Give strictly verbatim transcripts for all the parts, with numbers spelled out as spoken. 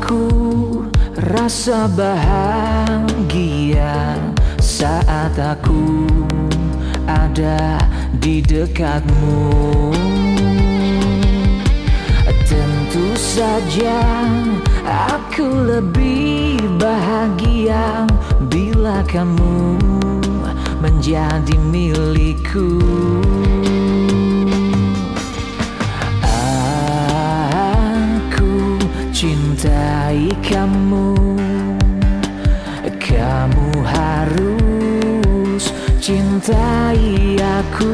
Aku rasa bahagia saat aku ada di dekatmu. Tentu saja aku lebih bahagia bila kamu menjadi milikku. Aku cintai kamu, kamu harus cintai aku.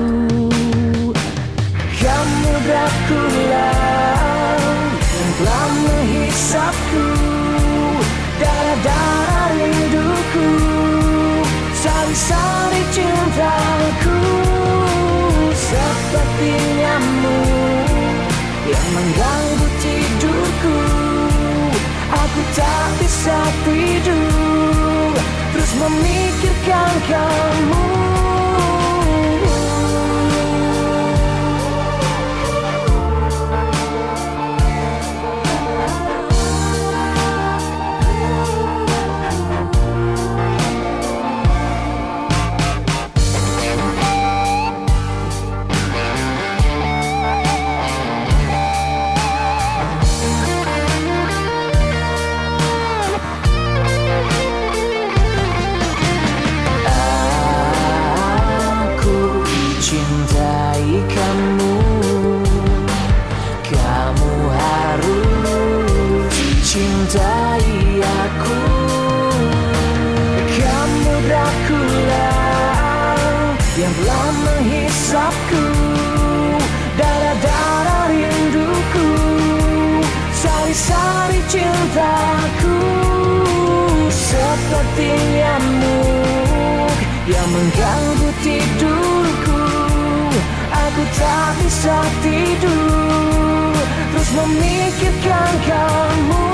Kamu Dracula yang telah menghisapku, darah-darah rinduku, sari-sari cintaku. Seperti nyamuk yang mengganggu tidurku, aku tak bisa tidur, terus memikirkan kamu. Cintai kamu, kamu harus cintai aku. Kamu Dracula yang telah menghisapku, darah-darah rinduku, sari-sari cintaku. Seperti nyamuk yang mengganggu tidurku, aku tak bisa tidur, terus memikirkan kamu.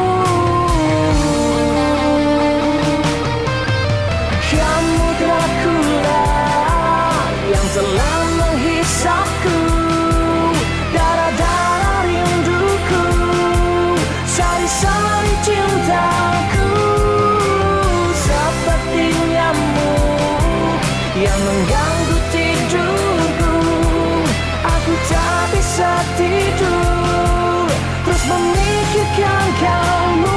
Kamu Dracula yang telah menghisapku, darah-darah rinduku, sari-sari cintaku. Seperti nyamuk yang mengganggu tidurku, aku tak bisa tidur, terus memikirkan kamu.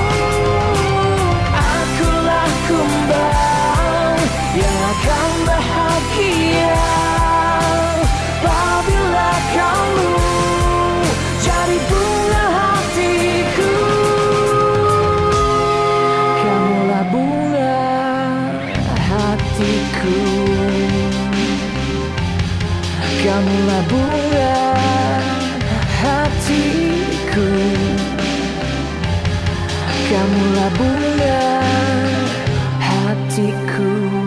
Akulah kumbang yang akan bahagia apabila kamu jadi bunga hatiku. Kamulah bunga hatiku, kamulah bunga hatiku, kamulah bunga hatiku.